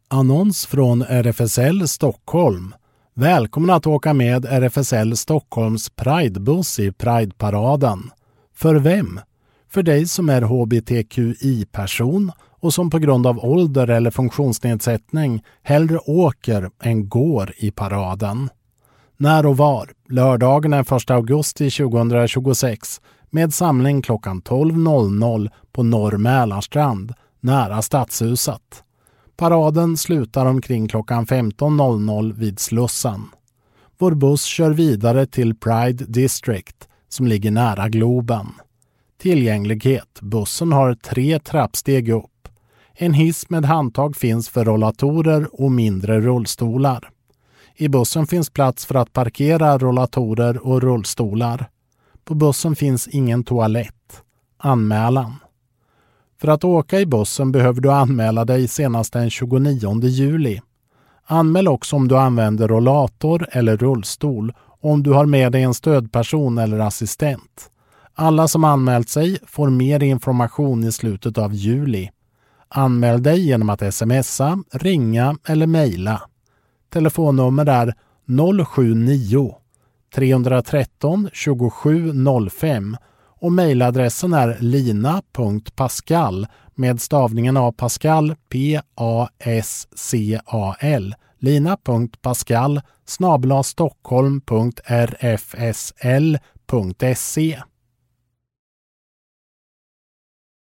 Annons från RFSL Stockholm. Välkommen att åka med RFSL Stockholms Pridebuss i Prideparaden. För vem? För dig som är hbtqi-person och som på grund av ålder eller funktionsnedsättning hellre åker än går i paraden. När och var? Lördagen den 1 augusti 2026 med samling klockan 12.00 på Norr Mälarstrand, nära Stadshuset. Paraden slutar omkring klockan 15.00 vid Slussen. Vår buss kör vidare till Pride District som ligger nära Globen. Tillgänglighet. Bussen har 3 trappsteg upp. En hiss med handtag finns för rollatorer och mindre rullstolar. I bussen finns plats för att parkera rollatorer och rullstolar. På bussen finns ingen toalett. Anmälan. För att åka i bussen behöver du anmäla dig senast den 29 juli. Anmäl också om du använder rollator eller rullstol och om du har med dig en stödperson eller assistent. Alla som anmält sig får mer information i slutet av juli. Anmäl dig genom att smsa, ringa eller mejla. Telefonnummer är 079 313 2705 och mejladressen är lina.pascal med stavningen av Pascal P-A-S-C-A-L lina.pascal @stockholm.rfsl.se